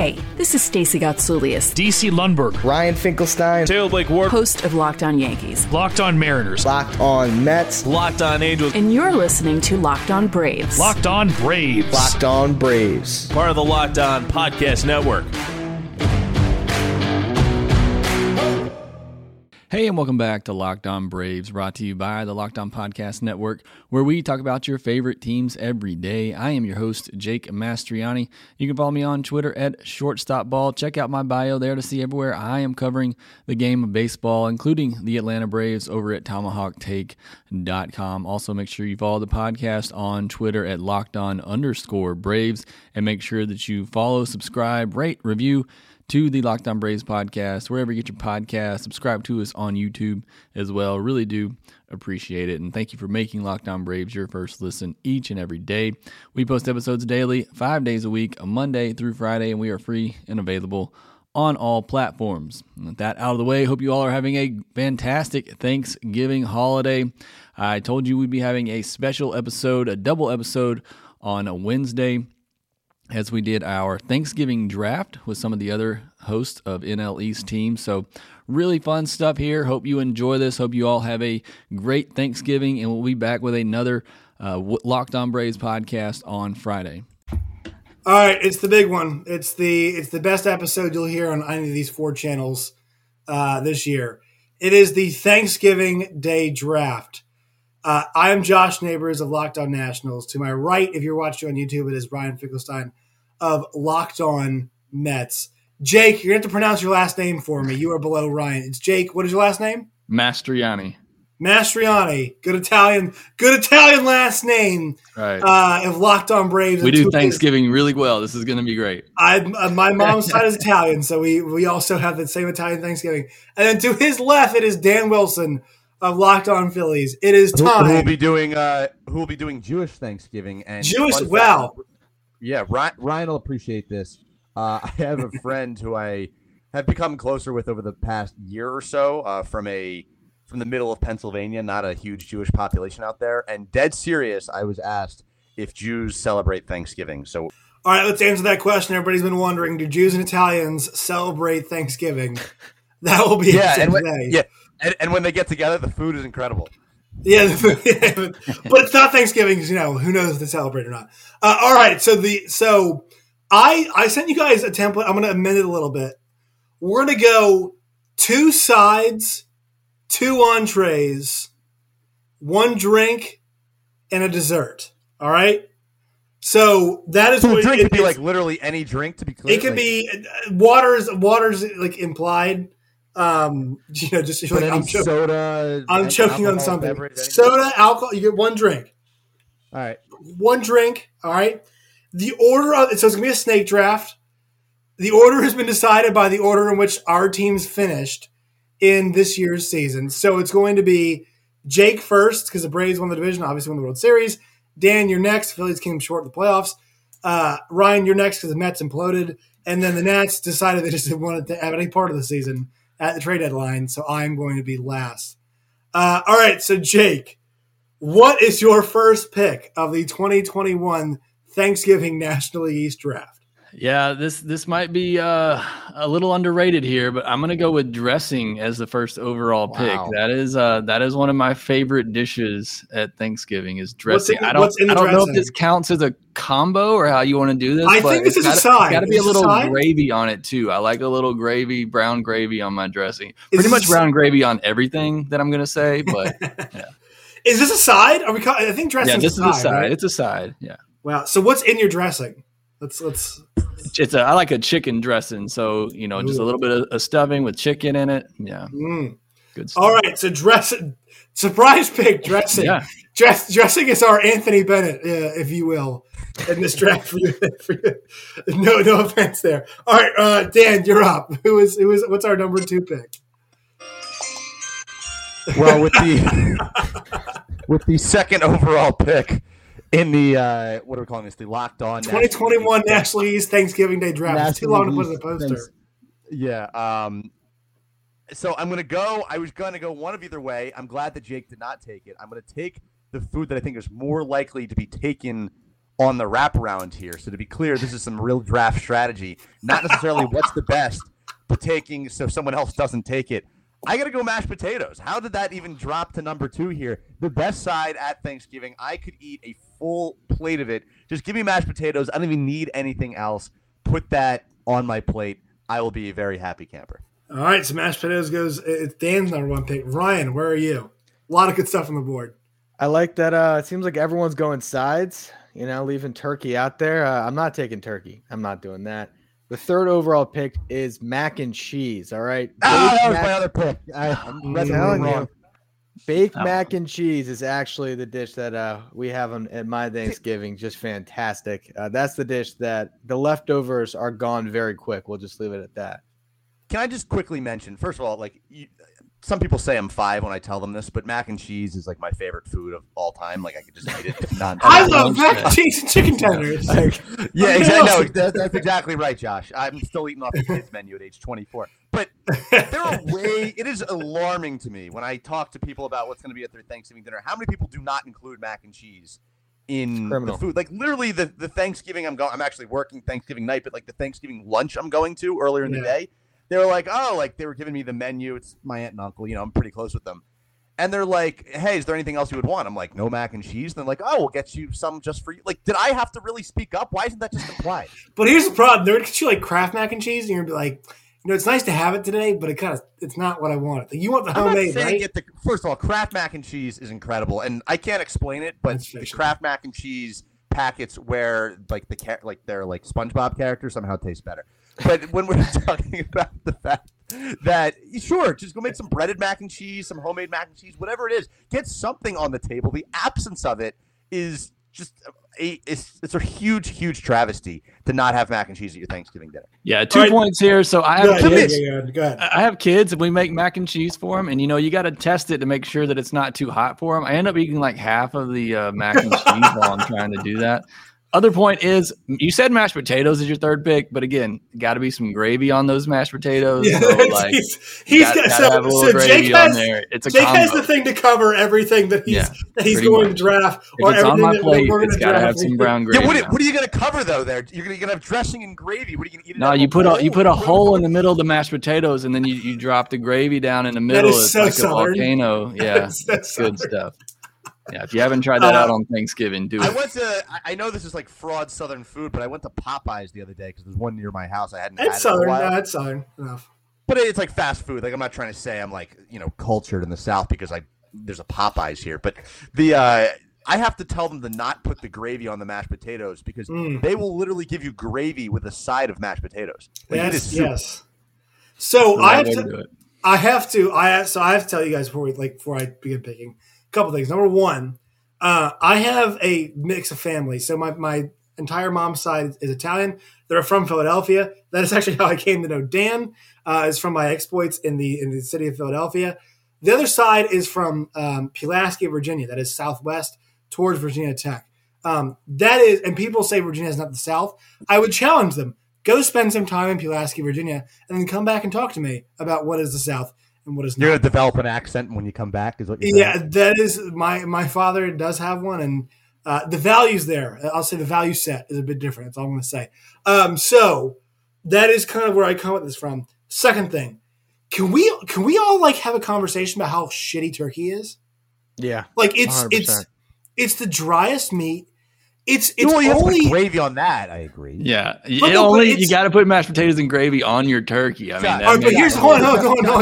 Hey, this is Stacey Gotsoulias, DC Lundberg, Ryan Finkelstein, Taylor Blake Ward, host of Locked On Yankees, Locked On Mariners, Locked On Mets, Locked On Angels, and you're listening to Locked On Braves. Locked On Braves, Locked On Braves, part of the Locked On Podcast Network. Hey, and welcome back to Locked On Braves, brought to you by the Locked On Podcast Network, where we talk about your favorite teams every day. I am your host, Jake Mastriani. You can follow me on Twitter at ShortstopBall. Check out my bio there to see everywhere I am covering the game of baseball, including the Atlanta Braves over at TomahawkTake.com. Also, make sure you follow the podcast on Twitter at LockedOn_Braves, and make sure that you follow, subscribe, rate, review to the Locked On Braves podcast, wherever you get your podcast. Subscribe to us on YouTube as well. Really do appreciate it. And thank you for making Locked On Braves your first listen each and every day. We post episodes daily, 5 days a week, Monday through Friday, and we are free and available on all platforms. And with that out of the way, hope you all are having a fantastic Thanksgiving holiday. I told you we'd be having a special episode, a double episode on a Wednesday, as we did our Thanksgiving draft with some of the other hosts of NL East teams. So really fun stuff here. Hope you enjoy this. Hope you all have a great Thanksgiving, and we'll be back with another Locked On Braves podcast on Friday. All right, it's the big one. It's the best episode you'll hear on any of these 4 channels this year. It is the Thanksgiving Day draft. I am Josh Neighbors of Locked On Nationals. To my right, if you're watching on YouTube, it is Ryan Finkelstein of Locked On Mets. Jake, you're going to have to pronounce your last name for me. You are below Ryan. It's Jake. What is your last name? Mastriani. Good Italian last name. Right. Of Locked On Braves. We do Thanksgiving really well. This is going to be great. My mom's side is Italian, so we also have the same Italian Thanksgiving. And then to his left, it is Dan Wilson of Locked On Phillies. It is time. Who will be doing Jewish Thanksgiving and Jewish? Wow. Yeah, Ryan will appreciate this. I have a friend who I have become closer with over the past year or so from the middle of Pennsylvania, not a huge Jewish population out there. And dead serious, I was asked if Jews celebrate Thanksgiving. So, all right, let's answer that question. Everybody's been wondering: do Jews and Italians celebrate Thanksgiving? That will be today. Yeah. And when they get together, the food is incredible. Yeah, but it's not Thanksgiving because, who knows if they celebrate or not. All right, so I sent you guys a template. I'm going to amend it a little bit. We're going to go 2 sides, 2 entrees, 1 drink, and a dessert. All right? So that is what drink could be like literally any drink, to be clear. It could be water's like implied. Just like I'm soda. I'm choking on something. Soda, alcohol. You get 1 drink. All right. 1 drink. All right. The order so it's gonna be a snake draft. The order has been decided by the order in which our teams finished in this year's season. So it's going to be Jake first because the Braves won the division, obviously won the World Series. Dan, you're next. Phillies came short in the playoffs. Ryan, you're next because the Mets imploded, and then the Nats decided they just didn't want to have any part of the season at the trade deadline, so I'm going to be last. All right, so Jake, what is your first pick of the 2021 Thanksgiving National League East Draft? Yeah, this might be a little underrated here, but I'm going to go with dressing as the first overall pick. Wow. That is one of my favorite dishes at Thanksgiving is dressing. I don't dressing? know if this counts as a combo or how you want to do this. I think this is a side. It's got to be a little gravy on it too. I like a little gravy, brown gravy on my dressing. Pretty much brown gravy on everything that I'm going to say, but yeah. Is this a side? I think dressing. Yeah, this is a side. Right? It's a side. Yeah. Wow. So what's in your dressing? Let's. I like a chicken dressing, so just a little bit of stuffing with chicken in it. Yeah, good stuff. All right, so dressing, surprise pick dressing. Yeah, dressing is our Anthony Bennett, if you will, in this draft. For you. No offense there. All right, Dan, you're up. What's our number 2 pick? Well, with the second overall pick in the what are we calling this? The Locked On 2021 National League East Thanksgiving Day Draft. It's too long to put in the poster. Yeah. So I'm gonna go. I was gonna go one of either way. I'm glad that Jake did not take it. I'm gonna take the food that I think is more likely to be taken on the wraparound here. So to be clear, this is some real draft strategy, not necessarily what's the best, but taking so someone else doesn't take it. I got to go mashed potatoes. How did that even drop to number 2 here? The best side at Thanksgiving. I could eat a full plate of it. Just give me mashed potatoes. I don't even need anything else. Put that on my plate. I will be a very happy camper. All right, so mashed potatoes goes. It's Dan's number 1 pick. Ryan, where are you? A lot of good stuff on the board. I like that. It seems like everyone's going sides, leaving turkey out there. I'm not taking turkey. I'm not doing that. The 3rd overall pick is mac and cheese. All right. That was my other pick. I'm telling you. Baked mac and cheese is actually the dish that we have at my Thanksgiving. Just fantastic. That's the dish that the leftovers are gone very quick. We'll just leave it at that. Can I just quickly mention, first of all, some people say I'm 5 when I tell them this, but mac and cheese is like my favorite food of all time. Like I could just eat it. I love mac and cheese and chicken tenders. Yeah, exactly. No, that's exactly right, Josh. I'm still eating off the kids menu at age 24. But it is alarming to me when I talk to people about what's going to be at their Thanksgiving dinner. How many people do not include mac and cheese in the food? Like literally the Thanksgiving I'm actually working Thanksgiving night, but like the Thanksgiving lunch I'm going to earlier in the day. They were like, they were giving me the menu. It's my aunt and uncle. I'm pretty close with them. And they're like, hey, is there anything else you would want? I'm like, no mac and cheese. And they're like, we'll get you some just for you. Like, did I have to really speak up? Why isn't that just implied? But here's the problem. They're going to get you like Kraft mac and cheese, and you're going to be like, it's nice to have it today, but it's not what I want. You want the homemade, right? First of all, Kraft mac and cheese is incredible. And I can't explain it, but the Kraft mac and cheese packets where they're like SpongeBob characters somehow taste better. But when we're talking about the fact that, sure, just go make some breaded mac and cheese, some homemade mac and cheese, whatever it is, get something on the table. The absence of it is just it's a huge, huge travesty to not have mac and cheese at your Thanksgiving dinner. Yeah, 2 points here. So I have kids. Go ahead. I have kids, and we make mac and cheese for them. And you got to test it to make sure that it's not too hot for them. I end up eating like half of the mac and cheese while I'm trying to do that. Other point is, you said mashed potatoes is your 3rd pick, but again, got to be some gravy on those mashed potatoes. Yeah, so, like, he's got to have a little gravy on there. It's a Jake combo. has the thing to cover everything that he's going to draft. If it's on my plate, it's got to have some brown gravy. Yeah, what are you going to cover though? There, you're going to have dressing and gravy. What are you going to eat? No, you put a hole in the middle of the mashed potatoes, and then you drop the gravy down in the middle. It's like southern. A volcano. Yeah, that's good stuff. Yeah, if you haven't tried that out on Thanksgiving, do it. I know this is like fraud Southern food, but I went to Popeyes the other day because there's one near my house. I hadn't had it in a while. It's Southern enough. But it's like fast food. Like I'm not trying to say I'm like, cultured in the South because there's a Popeyes here. But I have to tell them to not put the gravy on the mashed potatoes because they will literally give you gravy with a side of mashed potatoes. Like, yes. So I have to tell you guys before I begin picking. Couple things. Number one, I have a mix of family. So my entire mom's side is Italian. They're from Philadelphia. That is actually how I came to know Dan. Is from my exploits in the city of Philadelphia. The other side is from Pulaski, Virginia. That is southwest towards Virginia Tech. That is, and people say Virginia is not the South. I would challenge them. Go spend some time in Pulaski, Virginia, and then come back and talk to me about what is the South. What is You're going to develop an accent when you come back, is what you're saying? Yeah, that is my father does have one, and the values there. I'll say the value set is a bit different. That's all I'm going to say. So that is kind of where I come with this from. Second thing, can we all like have a conversation about how shitty turkey is? Yeah, like it's the driest meat. It's you only have to put gravy on that. I agree. Yeah, you got to put mashed potatoes and gravy on your turkey. I mean, but here's hold on,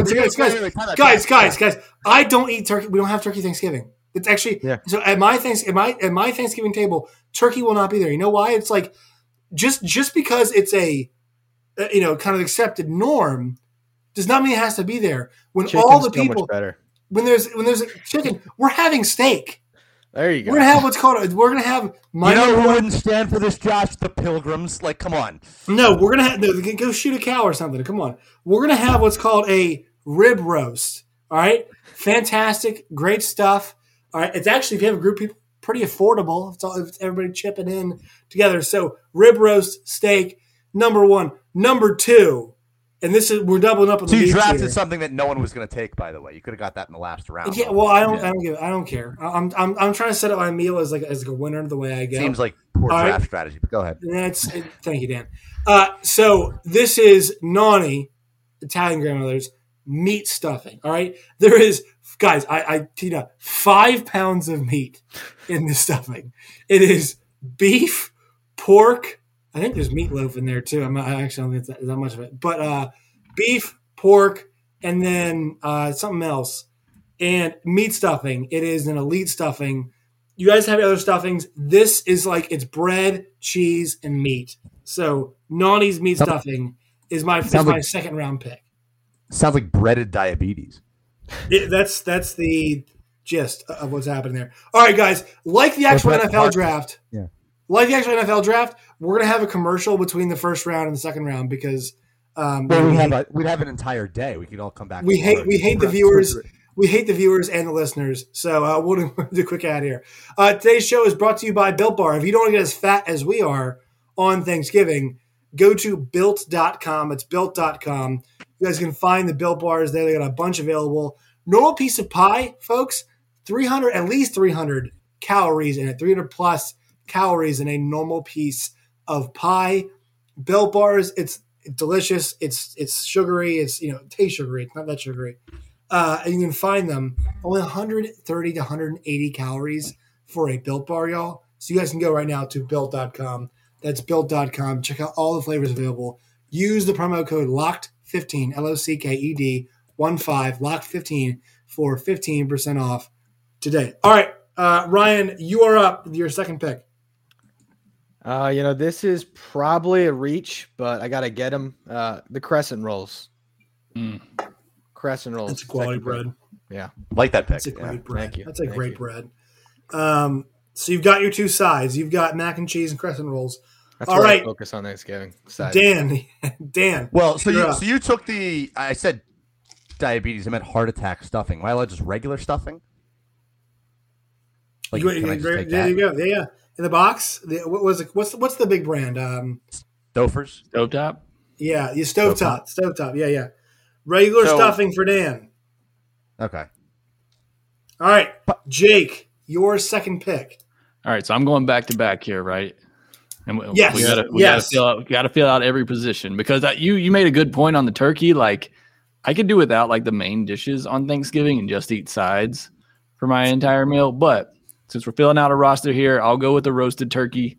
guys. I don't eat turkey. We don't have turkey Thanksgiving. It's actually so at my Thanksgiving table, turkey will not be there. You know why? It's like just because it's a kind of accepted norm does not mean it has to be there. When Chicken's all the people when there's a chicken, we're having steak. There you go. We're gonna have my who wouldn't stand for this, Josh? The Pilgrims. Like, come on. No, we're gonna go shoot a cow or something. Come on. We're gonna have what's called a rib roast. All right, fantastic, great stuff. All right, it's actually, if you have a group of people, pretty affordable. It's everybody chipping in together. So rib roast, steak, number one. Number two. And we're doubling up on the meat. So you drafted something that no one was going to take, by the way. You could have got that in the last round. Yeah, well, I don't care. I'm trying to set up my meal as a winner the way I go. Seems like poor All draft right. strategy. But go ahead. Thank you, Dan. So this is Nani, Italian grandmother's meat stuffing. All right, there is, guys. I 5 pounds of meat in this stuffing. It is beef, pork. I think there's meatloaf in there too. I actually don't think it's that much of it, but beef, pork, and then something else, and meat stuffing. It is an elite stuffing. You guys have other stuffings. This is like it's bread, cheese, and meat. So Nani's meat stuffing is my second round pick. Sounds like breaded diabetes. That's the gist of what's happening there. All right, guys. Like the actual NFL draft. Yeah. Like the actual NFL draft, we're gonna have a commercial between the first round and the second round because we'd have an entire day. We could all come back. We hate the viewers. We hate the viewers and the listeners. So we'll do a quick ad here. Today's show is brought to you by Built Bar. If you don't want to get as fat as we are on Thanksgiving, go to Built.com. It's Built.com. You guys can find the Built Bars there. They got a bunch available. Normal piece of pie, folks, at least 300 calories in it, 300 plus calories in a normal piece of pie. Built Bars, it's delicious. It's sugary. It tastes sugary. It's not that sugary. And you can find them only 130 to 180 calories for a Built Bar, y'all. So you guys can go right now to Built.com. That's Built.com. Check out all the flavors available. Use the promo code LOCKED15, LOCKED 15, LOCKED15 for 15% off today. All right, Ryan, you are up with your second pick. This is probably a reach, but I got to get them. The crescent rolls. Crescent rolls. That's a quality bread. Yeah. Like that pick. That's a great bread. Thank you. That's a great bread. So you've got your two sides. You've got mac and cheese and crescent rolls. That's all where right. I focus on Thanksgiving. Side. Dan. Well, so you took I said diabetes. I meant heart attack stuffing. Why not just regular stuffing? Like, there you go. Yeah. In the box. What's the big brand? Stouffer's. Stovetop. Yeah, you stovetop. Yeah. Regular stuffing for Dan. Okay. All right, Jake, your second pick. All right, so I'm going back to back here, right? And we gotta fill out every position because you made a good point on the turkey. Like, I could do without like the main dishes on Thanksgiving and just eat sides for my entire meal. But since we're filling out a roster here, I'll go with the roasted turkey.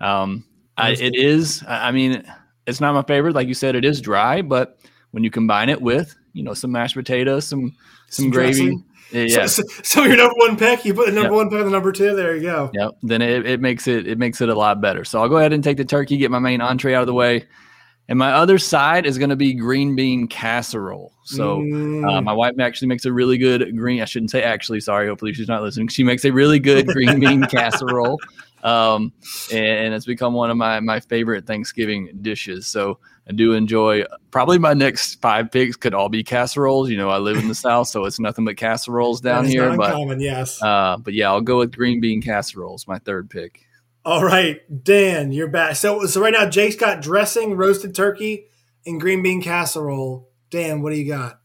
It's not my favorite, like you said. It is dry, but when you combine it with some mashed potatoes, some gravy. Yeah. So your number one pick, you put the number one pick on the number two. There you go. Yep. Then it makes it a lot better. So I'll go ahead and take the turkey, get my main entree out of the way, and my other side is going to be green bean casserole. So my wife actually makes a really good green. I shouldn't say actually. Sorry. Hopefully she's not listening. She makes a really good green bean casserole, and it's become one of my favorite Thanksgiving dishes. So I do enjoy. Probably my next 5 picks could all be casseroles. I live in the South, so it's nothing but casseroles down here. Uncommon, yes. But yeah, I'll go with green bean casseroles. My third pick. All right, Dan, you're back. So right now, Jake's got dressing, roasted turkey, and green bean casserole. Dan, what do you got?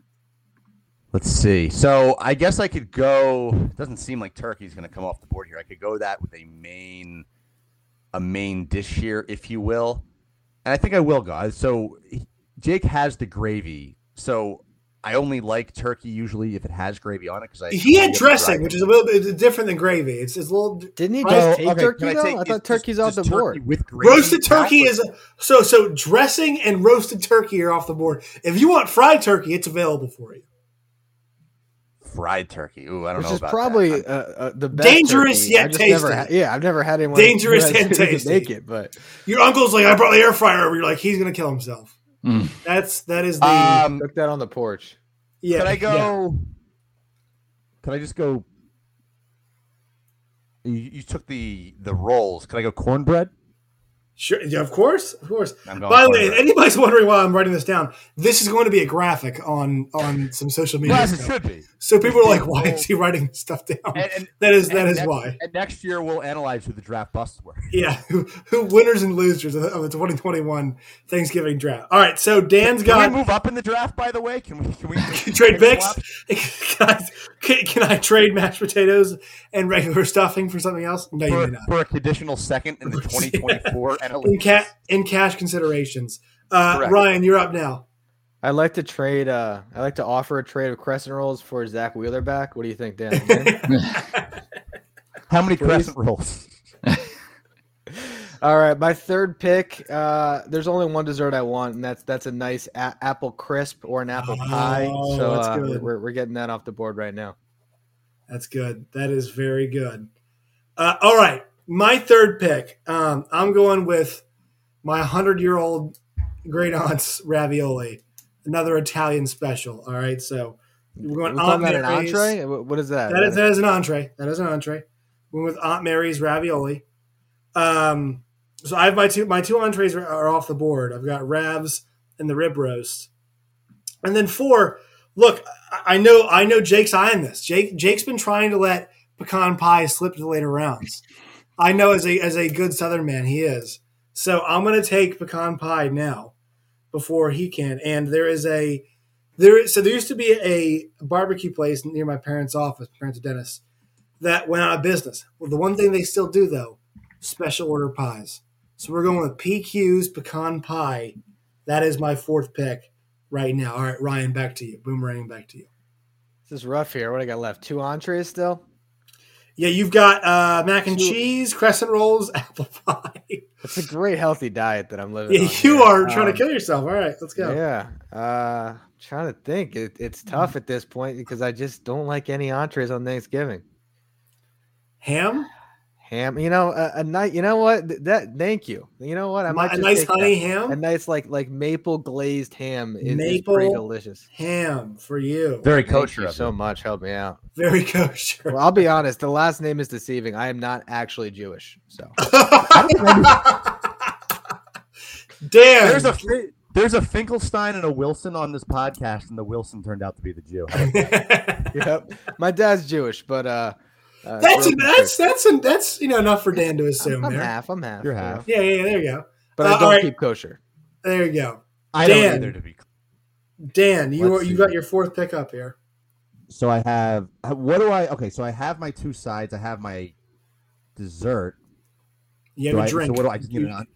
Let's see. So I guess I could go. It doesn't seem like turkey's going to come off the board here. I could go that with a main dish here, if you will. And I think I will, guys. So Jake has the gravy. So I only like turkey usually if it has gravy on it because he had dressing, which is a little bit different than gravy. It's a little. Didn't he just take turkey though? I thought turkey's off the board. With gravy, roasted turkey is so dressing and roasted turkey are off the board. If you want fried turkey, it's available for you. Fried turkey. Ooh, I don't know about that. Which is probably the best dangerous turkey. yet tasty. I've never had anyone dangerous and tasty. Make it, but your uncle's like, I brought the air fryer over. You're like, he's gonna kill himself. That is the cook that on the porch. Yeah. Can I go? Yeah. Can I just go? You took the rolls. Can I go cornbread? Sure, yeah, of course. I'm going By the way, if cornbread. anybody's wondering why I'm writing this down, this is going to be a graphic on some social media Well, as it stuff. should be. So people are like, "Why is he writing this stuff down?" That is next, why. And next year we'll analyze who the draft busts were. Yeah, who winners and losers of the 2021 Thanksgiving draft. All right, so Dan's got. Can we move up in the draft? By the way, can we trade pick picks? swap? Can I trade mashed potatoes and regular stuffing for something else? No, you may not. for a conditional second in the 2024 NL In cash considerations. Correct. Ryan, you're up now. I'd like to trade. I like to offer a trade of crescent rolls for Zach Wheeler back. What do you think, Dan? How many crescent rolls? All right, my third pick. There's only one dessert I want, and that's a nice apple crisp or an apple pie. Oh, So that's good. we're getting that off the board right now. That's good. That is very good. All right, my third pick. I'm going with my 100-year-old great aunt's ravioli, another Italian special. All right, so we're going We're Aunt talking about an Mary's. entree. What is that? That is an entree. That is an entree. We're with Aunt Mary's ravioli. So I have my two entrees are off the board. I've got Ravs and the rib roast, and then 4. Look, I know Jake's eyeing this. Jake's been trying to let pecan pie slip to the later rounds. I know as a good Southern man he is. So I'm going to take pecan pie now before he can. And there used to be a barbecue place near my parents' office, my parents are dentists, that went out of business. Well, the one thing they still do though, special order pies. So we're going with PQ's pecan pie. That is my 4th pick right now. All right, Ryan, back to you. Boomerang, back to you. This is rough here. What I got left? 2 entrees still. Yeah, you've got mac and cheese, crescent rolls, apple pie. It's a great healthy diet that I'm living. Yeah, on you here. are trying to kill yourself. All right, let's go. Yeah. Trying to think. It's tough at this point because I just don't like any entrees on Thanksgiving. Ham? You know, a night. You know what? Thank you. You know what? I might A just nice take honey that. ham? A nice like maple glazed ham is Maple pretty delicious. ham for you. Very Thank kosher you of so you. much. Help me out. Very kosher. Well, I'll be honest. The last name is deceiving. I am not actually Jewish. So Damn. There's a Finkelstein and a Wilson on this podcast, and the Wilson turned out to be the Jew. yep. My dad's Jewish, but That's enough for Dan to assume I'm there. half. I'm half. You're you know. half. Yeah, there you go. But I all don't right. keep kosher. There you go. I Dan. don't either, to be clear. Dan, you Let's see. got your 4th pick up here. So I have okay, so I have my 2 sides. I have my dessert. You have a drink. So what do I just need an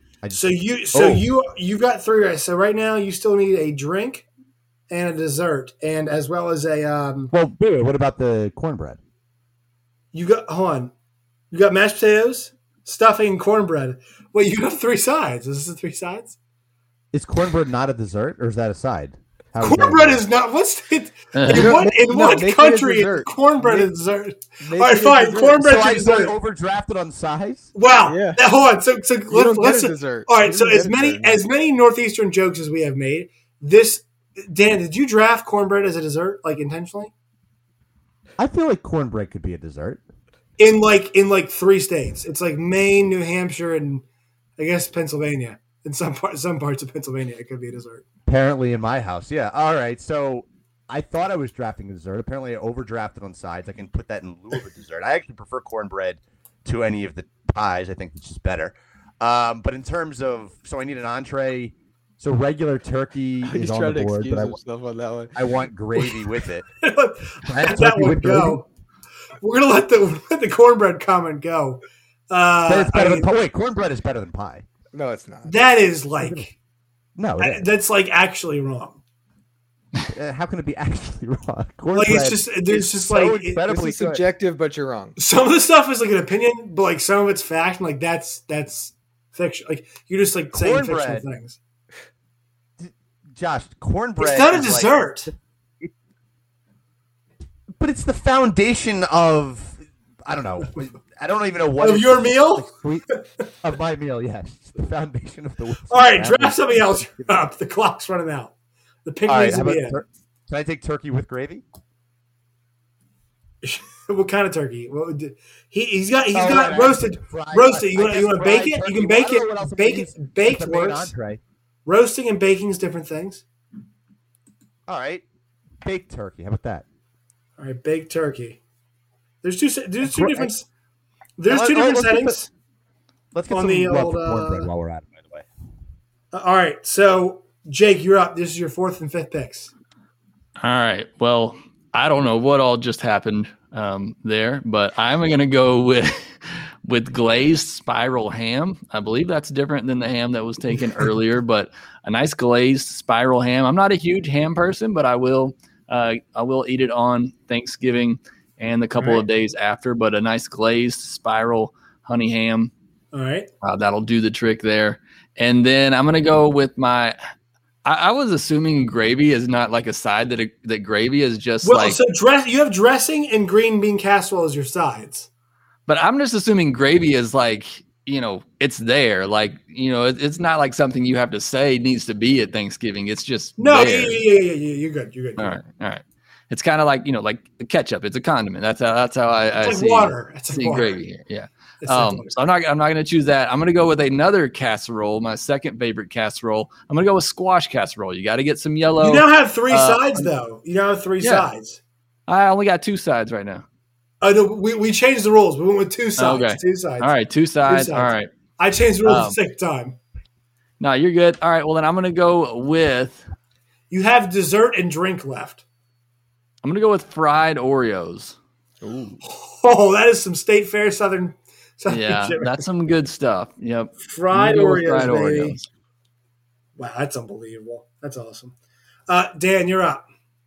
You've got 3 right. So right now you still need a drink and a dessert, and as well as a Well, wait, what about the cornbread? you got mashed potatoes, stuffing, and cornbread. Wait, you have 3 sides. Is this the 3 sides? Is cornbread not a dessert, or is that a side? How Cornbread is not. What's it? In what make it a country is dessert. cornbread a dessert? Make All right, it a fine. dessert. Cornbread's So a I dessert. overdrafted on size? Wow. Yeah. Now, hold on. So You don't let's get a dessert. all right. You So don't as get a many dessert. northeastern jokes as we have made, Dan, did you draft cornbread as a dessert, like intentionally? I feel like cornbread could be a dessert. In 3 states, it's like Maine, New Hampshire, and I guess Pennsylvania. In some parts of Pennsylvania, it could be a dessert. Apparently in my house, yeah. All right, so I thought I was drafting a dessert. Apparently I overdrafted on sides. I can put that in lieu of a dessert. I actually prefer cornbread to any of the pies. I think it's just better. But in terms of, so I need an entree. So regular turkey He's is on trying the to board, excuse but himself on that one. I want gravy with it. Let that turkey one with go. We're gonna let the cornbread comment go. But it's better than pie. Wait, cornbread is better than pie. No, it's not. That is like No, it is. that's like actually wrong. How can it be actually wrong? Like Cornbread it's just there's just so like This incredibly is good. subjective, but you're wrong. some of the stuff is like an opinion, but like some of it's fact. And like that's fiction. Like you're just like saying fictional Cornbread. things. Josh, cornbread. It's not a is like- dessert. but it's the foundation of. I don't know. I don't even know what Of it- your meal? of my meal. Yes, it's the foundation of the. Wilson All right, family. draft something else. You're up. The clock's running out. The pick All right, needs how to be about in. can I take turkey with gravy? What kind of turkey? He's got right. roasted. Fried. Roasted. You I want to guess bake fried it? turkey. You can bake I don't know what else it. I'm Bake gonna it. use Baked as the main works. entree. Roasting and baking is different things. All right, baked turkey. How about that? All right, baked turkey. There's two different settings. Let's get On some the love old, for cornbread while we're at it. By the way, All right, so Jake, you're up. This is your 4th and 5th picks. All right. Well, I don't know what all just happened there, but I'm going to go with glazed spiral ham. I believe that's different than the ham that was taken earlier, but a nice glazed spiral ham. I'm not a huge ham person, but I will eat it on Thanksgiving and the couple of days after. But a nice glazed spiral honey ham. All right. That'll do the trick there. And then I'm going to go with my. I was assuming gravy is not like a side, that gravy is just so you have dressing and green bean casserole as your sides. But I'm just assuming gravy is like, it's there. Like, it's not like something you have to say needs to be at Thanksgiving. It's just no, there. Yeah. You're good. All right. It's kind of like, like ketchup. It's a condiment. That's how I like see water. It's see like gravy here. Yeah. So I'm not going to choose that. I'm going to go with another casserole, my second favorite casserole. I'm going to go with squash casserole. You got to get some yellow. You now have 3 sides, though. You now have 3 sides. I only got 2 sides right now. No, we changed the rules. We went with 2 sides. Okay. 2 sides. All right, 2 sides. All right. I changed the rules at the same time. No, you're good. All right. Well, then I'm going to go with. You have dessert and drink left. I'm going to go with fried Oreos. Ooh. Oh, that is some State Fair Southern yeah, shit. That's some good stuff. Yep. Fried Oreos. Wow, that's unbelievable. That's awesome. Dan, you're up.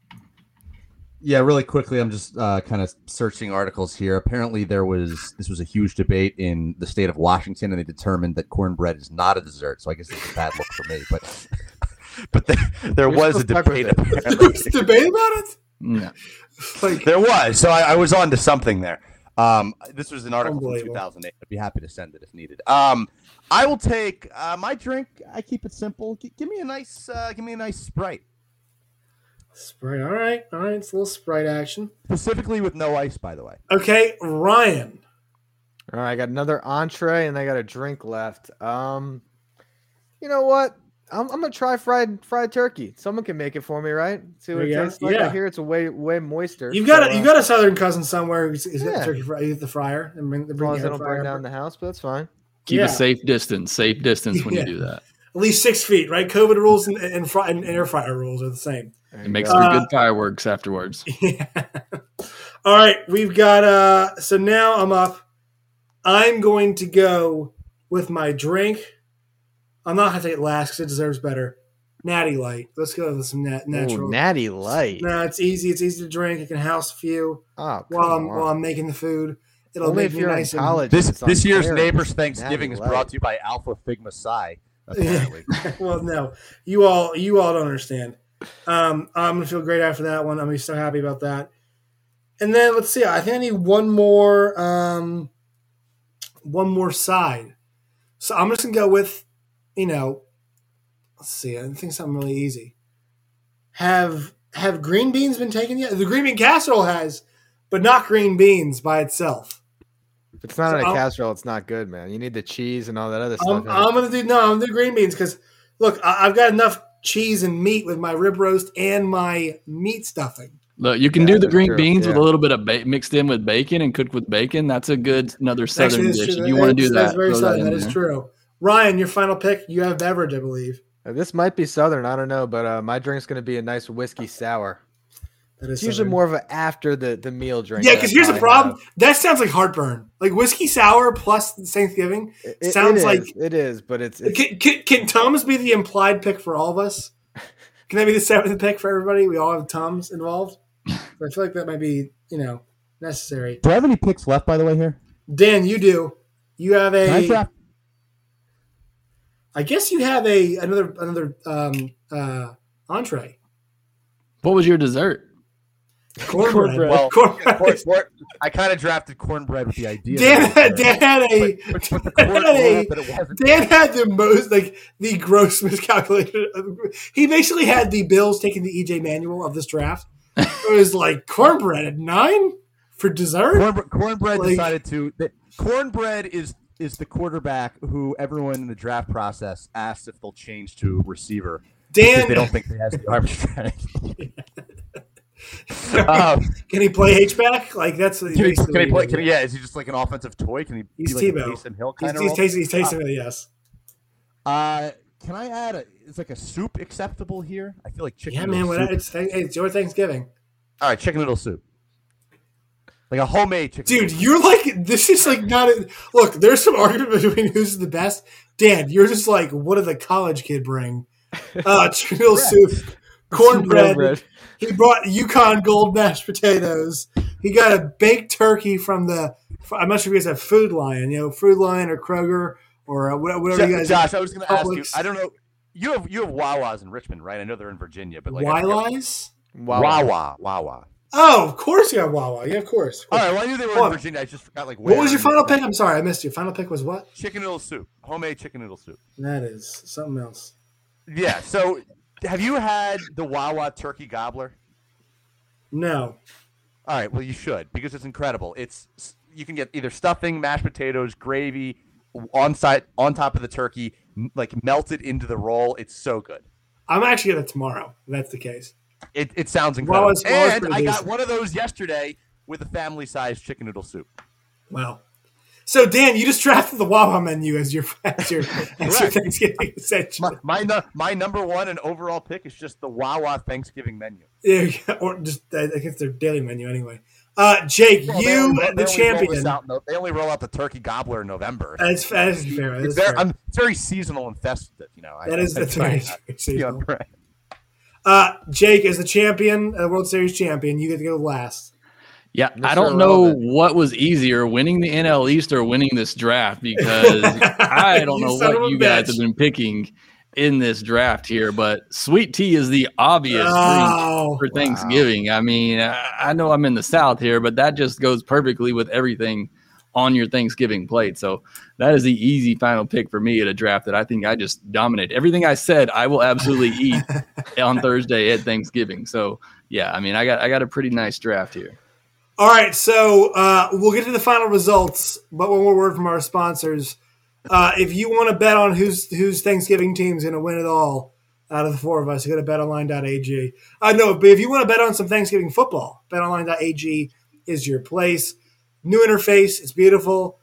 Yeah, really quickly, I'm just kind of searching articles here. Apparently, this was a huge debate in the state of Washington, and they determined that cornbread is not a dessert. So I guess it's a bad look for me. But there was a debate. There was a debate about it? No. There was. So I was on to something there. This was an article from 2008. I'd be happy to send it if needed. I will take my drink. I keep it simple. Give me a nice Sprite. Sprite. All right. It's a little Sprite action. Specifically with no ice, by the way. Okay, Ryan. All right, I got another entree and I got a drink left. You know what? I'm gonna try fried turkey. Someone can make it for me, right? See what it tastes like. I hear it's a way moister. You've got a Southern cousin somewhere who's got the turkey at the fryer and bring as long as they don't burn down the house, but that's fine. Keep a safe distance when you do that. At least 6 feet, right? COVID rules and air fryer rules are the same. It makes for good fireworks afterwards. Yeah. All right, we've got so now I'm up. I'm going to go with my drink. I'm not going to take it last because it deserves better. Natty Light. Let's go with some natural. Ooh, Natty Light. No, it's easy. It's easy to drink. It can house a few while I'm making the food. It'll Only make if me you're nice in college. This year's Neighbors Thanksgiving is brought to you by Alpha Figma Psi. Apparently. Well, no, you all don't understand. I'm gonna feel great after that one. I'm gonna be so happy about that. And then let's see. I think I need one more side. So I'm just gonna go with, let's see. I think something really easy. Have green beans been taken yet? The green bean casserole has, but not green beans by itself. If it's not in a casserole, it's not good, man. You need the cheese and all that other stuff. I'm gonna do green beans because look, I've got enough cheese and meat with my rib roast and my meat stuffing. Look, you can do the green beans with a little bit of mixed in with bacon and cooked with bacon. That's another Southern dish. If you want to do that, that's very Southern. That is true. Ryan, your final pick. You have beverage, I believe. This might be Southern. I don't know, but my drink's going to be a nice whiskey sour. It's usually more of an after the meal drink. Yeah, because here's the problem. That sounds like heartburn. Like whiskey sour plus Thanksgiving sounds like it is, but it's Can Tums be the implied pick for all of us? Can that be the 7th pick for everybody? We all have Tums involved. I feel like that might be necessary. Do I have any picks left, by the way? Here, Dan, you do. You have a. Can I draft? I guess you have another entree. What was your dessert? Cornbread. Well, cornbread. I kind of drafted cornbread with the idea. Dan had the most the gross miscalculation. He basically had the Bills taking the EJ manual of this draft. It was like cornbread at 9 for dessert. Cornbread decided to. Cornbread is the quarterback who everyone in the draft process asks if they'll change to receiver. Dan, they don't think he has the arm strength. Can he play H-back? Like that's can he play? Yeah, is he just like an offensive toy? Can he? He's like Tebow. A Taysom Hill kind of He's Taysom Hill. Yes. Can I add is like a soup acceptable here? I feel like chicken. Yeah, noodle man. soup. It's your Thanksgiving. All right, chicken noodle soup. Like a homemade chicken. Dude, you're like, this is like not a, look, there's some argument between who's the best. Dan, you're just like, what did the college kid bring? Chicken noodle soup, cornbread. He brought Yukon Gold mashed potatoes. He got a baked turkey from I'm not sure if you guys have Food Lion, Food Lion or Kroger or whatever you guys. Josh, I was going to ask you, I don't know. You have Wawa's in Richmond, right? I know they're in Virginia, but like Wawa's? Wawa. Oh, of course you have Wawa. Yeah, of course. All right, well, I knew they were in Virginia. I just forgot like where. What was your final pick? I'm sorry, I missed you. Final pick was what? Chicken noodle soup. Homemade chicken noodle soup. That is something else. Yeah, so have you had the Wawa turkey gobbler? No. All right, well, you should because it's incredible. You can get either stuffing, mashed potatoes, gravy on top of the turkey, like melted into the roll. It's so good. I'm actually going to tomorrow, if that's the case. It sounds incredible. Wawa's and I got one of those yesterday with a family-sized chicken noodle soup. Wow. So, Dan, you just drafted the Wawa menu as your Thanksgiving essentially. My number one and overall pick is just the Wawa Thanksgiving menu. Yeah, or just I guess their daily menu anyway. Jake, the champion. They only roll out the turkey gobbler in November. That's fair. It's very seasonal and festive. That's very seasonal. Jake, as the champion, World Series champion, you get to go last. Yeah, I don't know what was easier, winning the NL East or winning this draft, because I don't know what you guys have been picking in this draft here, but sweet tea is the obvious drink for Thanksgiving. Wow. I mean, I know I'm in the South here, but that just goes perfectly with everything on your Thanksgiving plate. So that is the easy final pick for me at a draft that I think I just dominated. Everything I said, I will absolutely eat on Thursday at Thanksgiving. So yeah, I mean, I got a pretty nice draft here. All right, so we'll get to the final results, but one more word from our sponsors. If you want to bet on whose Thanksgiving team's going to win it all out of the four of us, you go to betonline.ag. No, but if you want to bet on some Thanksgiving football, betonline.ag is your place. New interface, it's beautiful.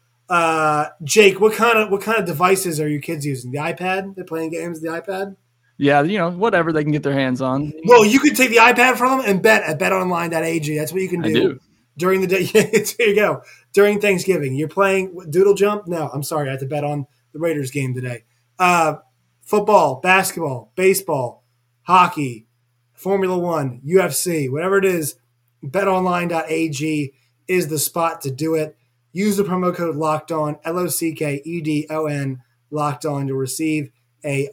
Jake, what kind of devices are your kids using? The iPad? They're playing games with the iPad? Yeah, whatever they can get their hands on. Well, you could take the iPad from them and bet at betonline.ag. That's what you can do. I do. During the day. There you go. During Thanksgiving, you're playing Doodle Jump? No, I'm sorry. I had to bet on the Raiders game today. Football, basketball, baseball, hockey, Formula One, UFC, whatever it is, betonline.ag is the spot to do it. Use the promo code LOCKEDON, LOCKEDON, locked on to receive a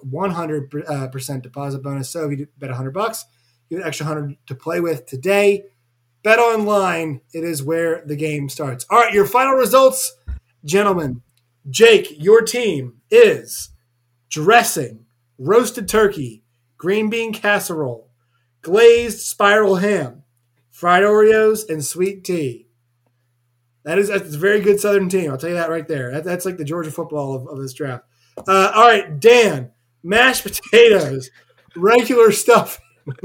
100% deposit bonus. So if you bet $100, you get an extra 100 to play with today. Bet online, it is where the game starts. All right, your final results, gentlemen. Jake, your team is dressing, roasted turkey, green bean casserole, glazed spiral ham, fried Oreos, and sweet tea. That's a very good Southern team. I'll tell you that right there. That's like the Georgia football of this draft. All right, Dan, mashed potatoes, regular stuffing,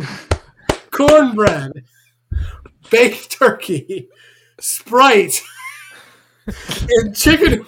cornbread, baked turkey, Sprite, and chicken.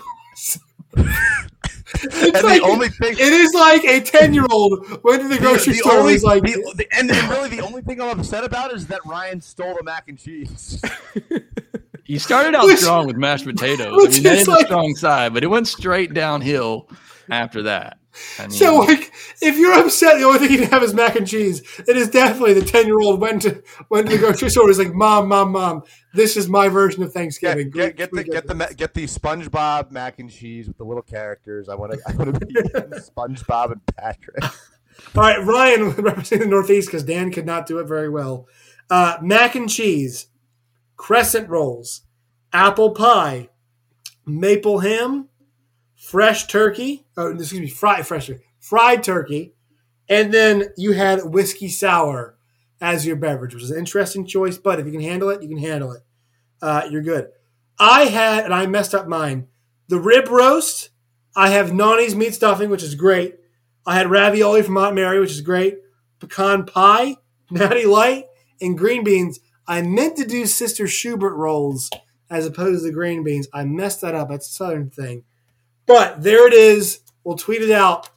It's like, the only thing, it is like a 10-year-old went to the grocery store. Really, the only thing I'm upset about is that Ryan stole the mac and cheese. You started out strong with mashed potatoes. I mean, that is a strong side, but it went straight downhill after that. I mean, so, if you're upset, the only thing you can have is mac and cheese. It is definitely the 10-year-old went to the grocery store. Was like, Mom, this is my version of Thanksgiving. Get the SpongeBob mac and cheese with the little characters. I want to be SpongeBob and Patrick. All right, Ryan representing the Northeast because Dan could not do it very well. Mac and cheese, crescent rolls, apple pie, maple ham, fresh turkey. Oh, excuse me, fried turkey, and then you had whiskey sour as your beverage, which is an interesting choice. But if you can handle it, you can handle it. you're good. And I messed up mine. The rib roast, I have Nani's meat stuffing, which is great. I had ravioli from Aunt Mary, which is great. Pecan pie, Natty Light, and green beans. I meant to do Sister Schubert rolls as opposed to the green beans. I messed that up. That's a Southern thing. But there it is. We'll tweet it out.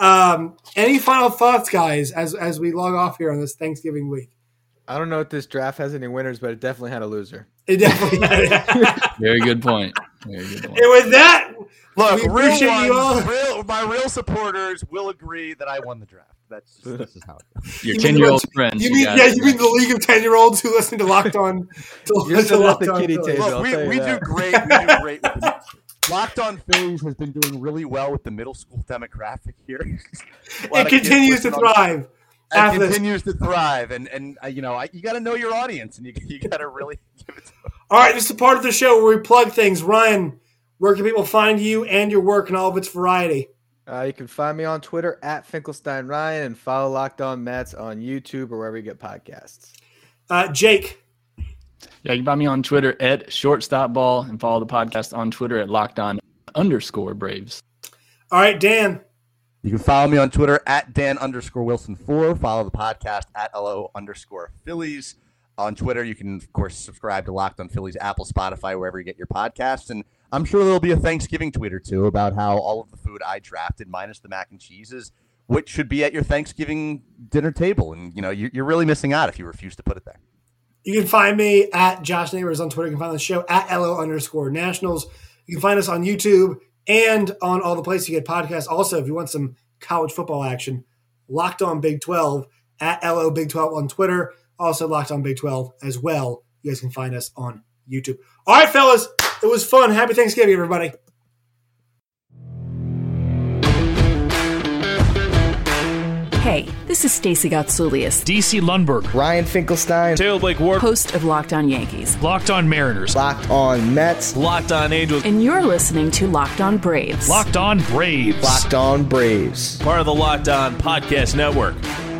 Any final thoughts, guys, as we log off here on this Thanksgiving week? I don't know if this draft has any winners, but it definitely had a loser. It definitely Very good point. Very good point. And with that, Look, we appreciate you all. my real supporters will agree that I won the draft. This is how it goes. Your 10-year-old friends. You mean the League of 10-year-olds who listen to Locked On? You're still at the kitty Phillies. table. Look, I'll tell you we do that. great. We do great. With the, Locked On Phillies has been doing really well with the middle school demographic here. It continues to thrive. It continues to thrive, and you got to know your audience, and you got to really give it to them. All right, this is the part of the show where we plug things. Ryan, where can people find you and your work and all of its variety? You can find me on Twitter at Finkelstein Ryan and follow Locked On Mets on YouTube or wherever you get podcasts. Jake. Yeah, you can find me on Twitter at shortstopball and follow the podcast on Twitter at LockedOn_Braves. All right, Dan. You can follow me on Twitter at Dan_Wilson4. Follow the podcast at LO_Phillies. On Twitter, you can, of course, subscribe to Locked On Phillies, Apple, Spotify, wherever you get your podcasts. And I'm sure there'll be a Thanksgiving tweet or two about how all of the food I drafted, minus the mac and cheese, is what should be at your Thanksgiving dinner table. And, you're really missing out if you refuse to put it there. You can find me at Josh Neighbors on Twitter. You can find the show at LO_Nationals. You can find us on YouTube and on all the places you get podcasts. Also, if you want some college football action, Locked On Big 12 at LO Big 12 on Twitter. Also, Locked On Big 12 as well. You guys can find us on YouTube. All right, fellas. It was fun. Happy Thanksgiving, everybody. Hey, this is Stacey Gotsoulias, DC Lundberg. Ryan Finkelstein. Taylor Blake Ward. host of Locked On Yankees. Locked On Mariners. Locked On Mets. Locked On Angels. And you're listening to Locked On Braves. Locked On Braves. Locked On Braves. Part of the Locked On Podcast Network.